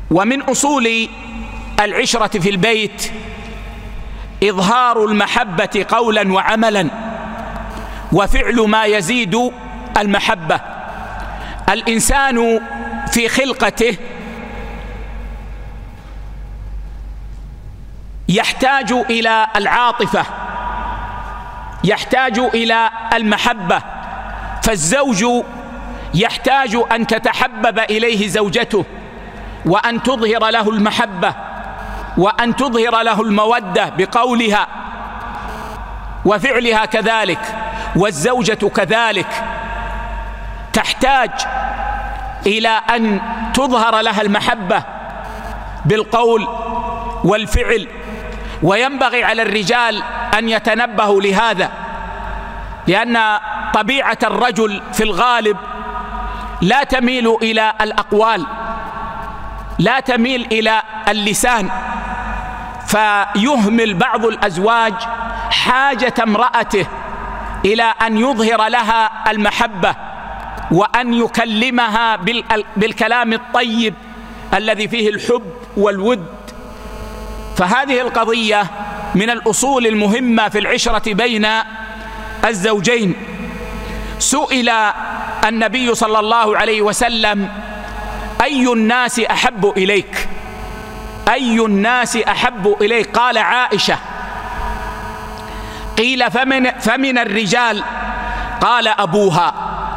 ومن أصول العشرة في البيت إظهار المحبة قولا وعملا وفعل ما يزيد المحبة. الإنسان في خلقته يحتاج إلى العاطفة، يحتاج إلى المحبة، فالزوج يحتاج أن تتحبب إليه زوجته وأن تظهر له المحبة وأن تظهر له المودة بقولها وفعلها كذلك، والزوجة كذلك تحتاج إلى أن تظهر لها المحبة بالقول والفعل. وينبغي على الرجال أن يتنبهوا لهذا، لأن طبيعة الرجل في الغالب لا تميل إلى الأقوال، لا تميل إلى اللسان، فيهمل بعض الأزواج حاجة امرأته إلى أن يظهر لها المحبة وأن يكلمها بالكلام الطيب الذي فيه الحب والود. فهذه القضية من الأصول المهمة في العشرة بين الزوجين. سئل النبي صلى الله عليه وسلم: أي الناس أحب إليك؟ أي الناس أحب إليك؟ قال: عائشة. قيل: فمن الرجال؟ قال: أبوها.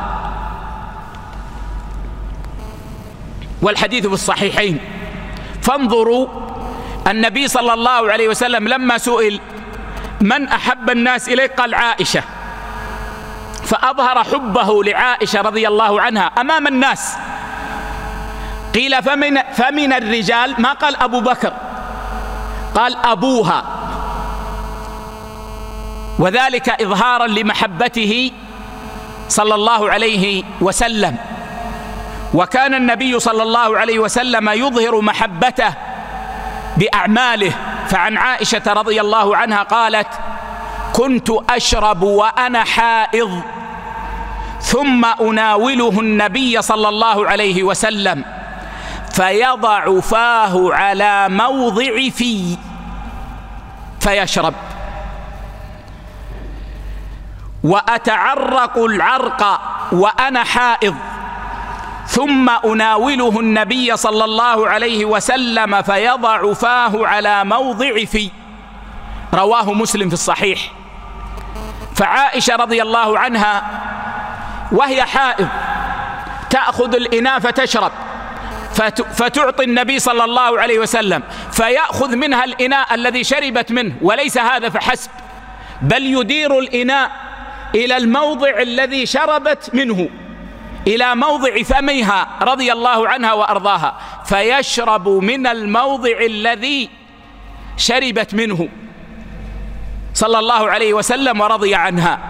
والحديث في الصحيحين. فانظروا، النبي صلى الله عليه وسلم لما سئل من أحب الناس إليك قال: عائشة، فأظهر حبه لعائشة رضي الله عنها أمام الناس. قيل: فمن الرجال؟ ما قال أبو بكر، قال أبوها، وذلك إظهارا لمحبته صلى الله عليه وسلم. وكان النبي صلى الله عليه وسلم يظهر محبته بأعماله. فعن عائشة رضي الله عنها قالت: كنت أشرب وأنا حائض ثم أناوله النبي صلى الله عليه وسلم فيضع فاه على موضع في فيشرب، وأتعرق العرق وأنا حائض ثم أناوله النبي صلى الله عليه وسلم فيضع فاه على موضع في. رواه مسلم في الصحيح. فعائشة رضي الله عنها وهي حائض تأخذ الإناء فتشرب، فتعطي النبي صلى الله عليه وسلم فيأخذ منها الإناء الذي شربت منه، وليس هذا فحسب، بل يدير الإناء إلى الموضع الذي شربت منه، إلى موضع فمها رضي الله عنها وأرضاها، فيشرب من الموضع الذي شربت منه صلى الله عليه وسلم ورضي عنها.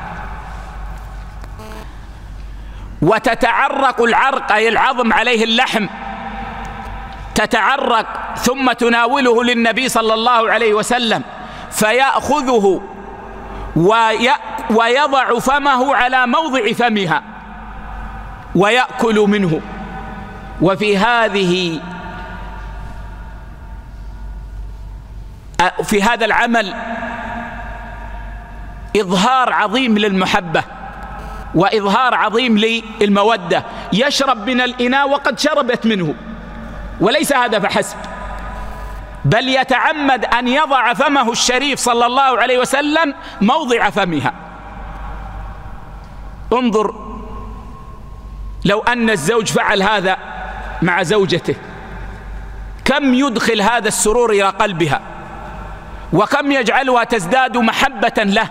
وتتعرق العرق أي العظم عليه اللحم، تتعرق ثم تناوله للنبي صلى الله عليه وسلم فيأخذه ويضع فمه على موضع فمها ويأكل منه. وفي هذا العمل إظهار عظيم للمحبة وإظهار عظيم للمودة. يشرب من الإناء وقد شربت منه، وليس هذا فحسب، بل يتعمد أن يضع فمه الشريف صلى الله عليه وسلم موضع فمها. انظر، لو أن الزوج فعل هذا مع زوجته كم يدخل هذا السرور إلى قلبها، وكم يجعلها تزداد محبة له.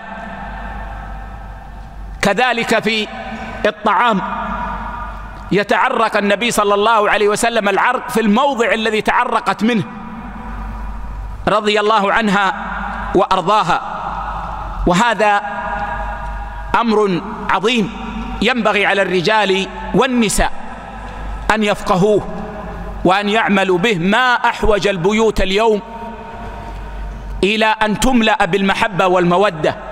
كذلك في الطعام، يتعرق النبي صلى الله عليه وسلم العرق في الموضع الذي تعرقت منه رضي الله عنها وأرضاها. وهذا أمر عظيم ينبغي على الرجال والنساء أن يفقهوه وأن يعملوا به. ما أحوج البيوت اليوم إلى أن تملأ بالمحبة والمودة.